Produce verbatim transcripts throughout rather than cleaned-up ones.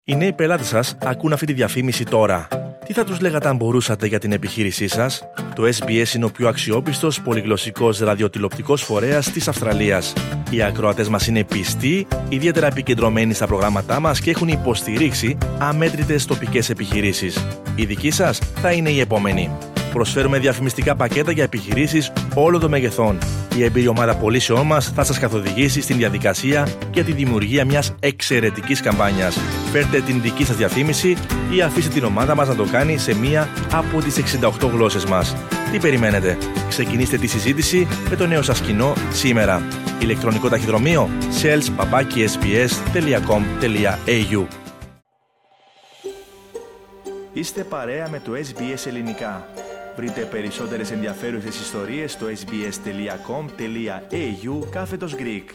Οι νέοι πελάτες σας ακούν αυτή τη διαφήμιση τώρα. Τι θα τους λέγατε αν μπορούσατε για την επιχείρησή σας? Το ες μπι ες είναι ο πιο αξιόπιστος πολυγλωσσικός ραδιοτηλεοπτικός φορέας της Αυστραλίας. Οι ακροατές μας είναι πιστοί, ιδιαίτερα επικεντρωμένοι στα προγράμματά μας και έχουν υποστηρίξει αμέτρητες τοπικές επιχειρήσεις. Η δική σας θα είναι η επόμενη. Προσφέρουμε διαφημιστικά πακέτα για επιχειρήσεις όλων των μεγεθών. Η εμπειρή ομάδα πωλήσεών μας θα σας καθοδηγήσει στην διαδικασία για τη δημιουργία μιας εξαιρετικής καμπάνιας. Φέρτε την δική σας διαφήμιση ή αφήστε την ομάδα μας να το κάνει σε μία από τις εξήντα οκτώ γλώσσες μας. Τι περιμένετε? Ξεκινήστε τη συζήτηση με το νέο σας κοινό σήμερα. Ηλεκτρονικό ταχυδρομείο sales παπάκι ες μπι ες τελεία κομ τελεία έι γιου. Είστε παρέα με το ες μπι ες Ελληνικά. Βρείτε περισσότερες ενδιαφέρουσες ιστορίες στο sbs τελεία κομ τελεία έι γιου κάθετος Greek.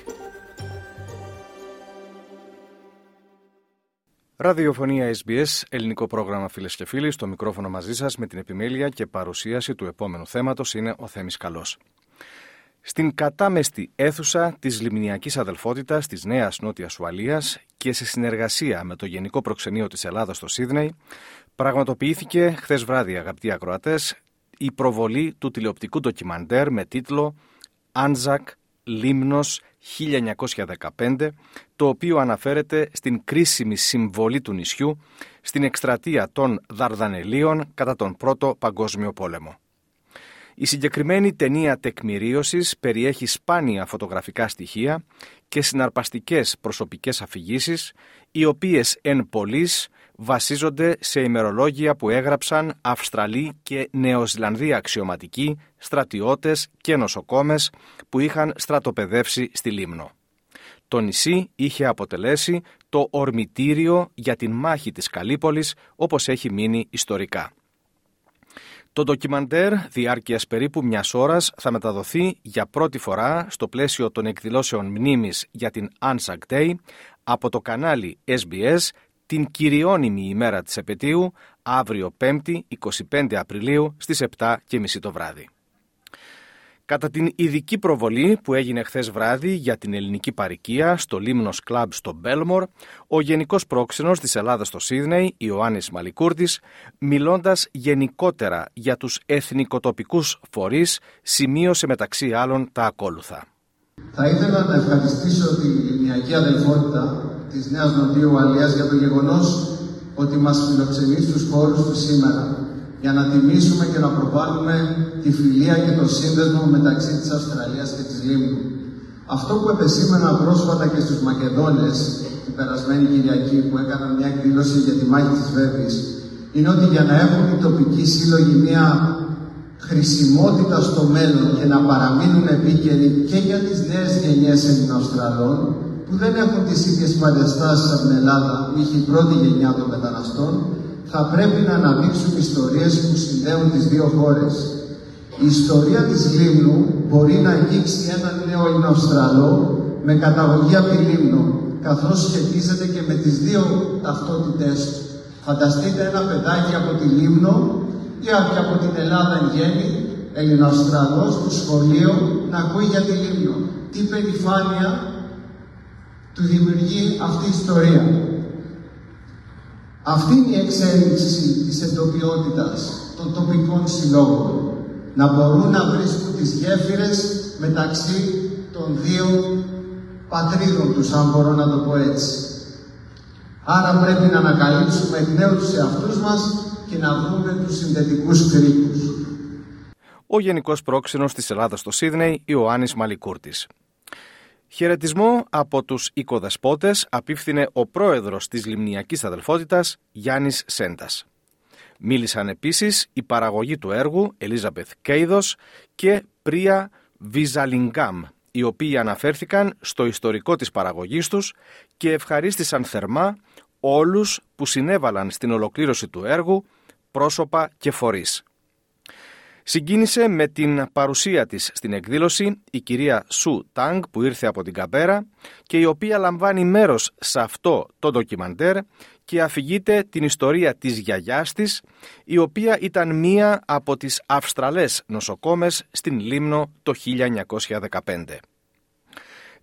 Ραδιοφωνία ες μπι ες, ελληνικό πρόγραμμα, φίλες και φίλοι. Στο μικρόφωνο μαζί σας με την επιμέλεια και παρουσίαση του επόμενου θέματος είναι ο Θέμης Καλός. Στην κατάμεστη αίθουσα της Λιμνιακής Αδελφότητας της Νέας Νότιας Ουαλίας και σε συνεργασία με το Γενικό Προξενείο της Ελλάδας στο Σίδνεϊ, πραγματοποιήθηκε χθες βράδυ, αγαπητοί ακροατές, η προβολή του τηλεοπτικού ντοκιμαντέρ με τίτλο «Anzac Λίμνος χίλια εννιακόσια δεκαπέντε», το οποίο αναφέρεται στην κρίσιμη συμβολή του νησιού στην εκστρατεία των Δαρδανελίων κατά τον Πρώτο Παγκόσμιο Πόλεμο. Η συγκεκριμένη ταινία τεκμηρίωσης περιέχει σπάνια φωτογραφικά στοιχεία και συναρπαστικές προσωπικές αφηγήσεις, οι οποίες εν πολλοίς βασίζονται σε ημερολόγια που έγραψαν Αυστραλοί και Νεοζηλανδοί αξιωματικοί, στρατιώτες και νοσοκόμες που είχαν στρατοπεδεύσει στη Λίμνο. Το νησί είχε αποτελέσει το ορμητήριο για την μάχη της Καλύπολης, όπως έχει μείνει ιστορικά. Το ντοκιμαντέρ διάρκειας περίπου μιας ώρας θα μεταδοθεί για πρώτη φορά στο πλαίσιο των εκδηλώσεων μνήμης για την Anzac Day από το κανάλι ες μπι ες την κυριώνυμη ημέρα της επετείου, αύριο Πέμπτη, εικοστή πέμπτη Απριλίου στις επτά και μισή το βράδυ. Κατά την ειδική προβολή που έγινε χθες βράδυ για την ελληνική παροικία στο Λίμνος Κλαμπ στο Μπέλμορ, ο Γενικός Πρόξενος της Ελλάδας στο Σίδνεϊ, Ιωάννης Μαλικούρτης, μιλώντας γενικότερα για τους εθνικοτοπικούς φορείς, σημείωσε μεταξύ άλλων τα ακόλουθα. Θα ήθελα να ευχαριστήσω την Λιμνιακή Αδελφότητα της Νέας Νοτιού Ουαλίας για το γεγονός ότι μας φιλοξενεί στους χώρους του σήμερα, για να τιμήσουμε και να προβάλλουμε τη φιλία και το σύνδεσμο μεταξύ της Αυστραλίας και της Λίμνου. Αυτό που επεσήμενα πρόσφατα και στους Μακεδόνες την περασμένη Κυριακή που έκαναν μια εκδήλωση για τη μάχη της Βέβης, είναι ότι για να έχουν οι τοπικοί σύλλογοι μια χρησιμότητα στο μέλλον και να παραμείνουν επίκαιροι και για τις νέες γενιές Ελληνοαυστραλών που δεν έχουν τις ίδιες παρεστάσεις από την Ελλάδα που είχε η πρώτη γενιά των μεταναστών, θα πρέπει να αναδείξουν ιστορίες που συνδέουν τις δύο χώρες. Η ιστορία της Λίμνου μπορεί να αγγίξει έναν νέο Ελληνοαυστραλό με καταγωγή από τη Λίμνο, καθώς σχετίζεται και με τις δύο ταυτότητές του. Φανταστείτε ένα παιδάκι από τη Λίμνο ή και από την Ελλάδα εν γέννη, Ελληνοαυστραλός, στο σχολείο, να ακούει για τη Λίμνο. Τι περηφάνεια του δημιουργεί αυτή η ιστορία. Αυτή είναι η εξέλιξη της εντοπιότητας των τοπικών συλλόγων. Να μπορούν να βρίσκουν τις γέφυρες μεταξύ των δύο πατρίδων τους, αν μπορώ να το πω έτσι. Άρα πρέπει να ανακαλύψουμε εκ νέου τους εαυτούς μας και να βρούμε τους συνδετικούς κρίκους. Ο Γενικός Πρόξενος της Ελλάδας στο Σίδνεϊ, Ιωάννης Μαλικούρτης. Χαιρετισμό από τους οικοδεσπότες απίφθινε ο πρόεδρος της Λιμνιακής Αδελφότητας, Γιάννης Σέντας. Μίλησαν επίσης η παραγωγή του έργου, Ελίζαμπεθ Κέιδος και Πρία Βιζαλιγκάμ, οι οποίοι αναφέρθηκαν στο ιστορικό της παραγωγής τους και ευχαρίστησαν θερμά όλους που συνέβαλαν στην ολοκλήρωση του έργου, πρόσωπα και φορείς. Συγκίνησε με την παρουσία της στην εκδήλωση η κυρία Σου Τάγκ που ήρθε από την Καμπέρα και η οποία λαμβάνει μέρος σε αυτό το ντοκιμαντέρ και αφηγείται την ιστορία της γιαγιάς της, η οποία ήταν μία από τις Αυστραλές νοσοκόμες στην Λίμνο το χίλια εννιακόσια δεκαπέντε.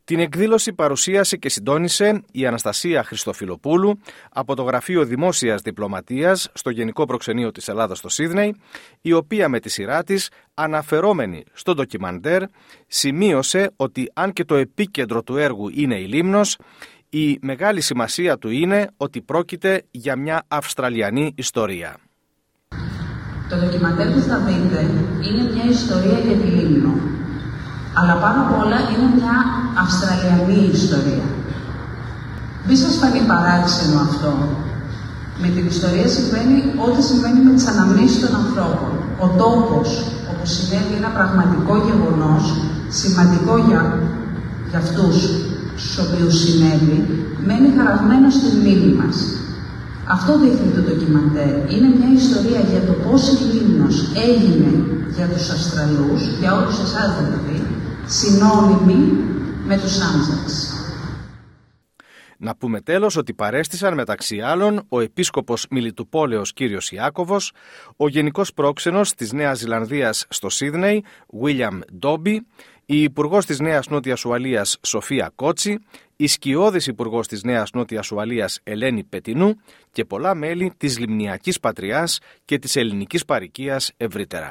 Την εκδήλωση παρουσίασε και συντόνισε η Αναστασία Χριστοφιλοπούλου από το Γραφείο Δημόσιας Διπλωματίας στο Γενικό Προξενείο της Ελλάδας στο Σίδνεϊ, η οποία με τη σειρά της, αναφερόμενη στο ντοκιμαντέρ, σημείωσε ότι αν και το επίκεντρο του έργου είναι η Λίμνος, η μεγάλη σημασία του είναι ότι πρόκειται για μια Αυστραλιανή ιστορία. Το ντοκιμαντέρ που θα δείτε είναι μια ιστορία για τη Λίμνο. Αλλά πάνω απ' όλα είναι μια Αυστραλιανή ιστορία. Μη σας φανεί παράξενο αυτό. Με την ιστορία συμβαίνει ό,τι συμβαίνει με τις αναμνήσεις των ανθρώπων. Ο τόπος όπου συνέβη ένα πραγματικό γεγονός, σημαντικό για, για αυτούς στους οποίους συνέβη, μένει χαραγμένο στη μνήμη μας. Αυτό δείχνει το ντοκιμαντέρ. Είναι μια ιστορία για το πώς η Λίμνος έγινε για τους Αυστραλούς, για όλους εσάς δηλαδή, συνώνυμη με τους Άντζαξ. Να πούμε τέλος ότι παρέστησαν μεταξύ άλλων ο επίσκοπος Μιλιτουπόλεως κύριος Ιάκωβος, ο γενικός πρόξενος της Νέας Ζηλανδίας στο Σίδνεϊ, Βίλιαμ Ντόμπι, η υπουργός της Νέας Νότιας Ουαλίας Σοφία Κότσι, η σκιώδης υπουργός της Νέας Νότιας Ουαλίας Ελένη Πετινού και πολλά μέλη της Λιμνιακής Πατριάς και της ελληνικής παροικίας ευρύτερα.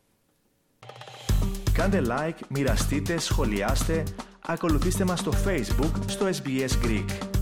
Κάντε like, μοιραστείτε, σχολιάστε, ακολουθήστε μας στο Facebook στο ες μπι ες Greek.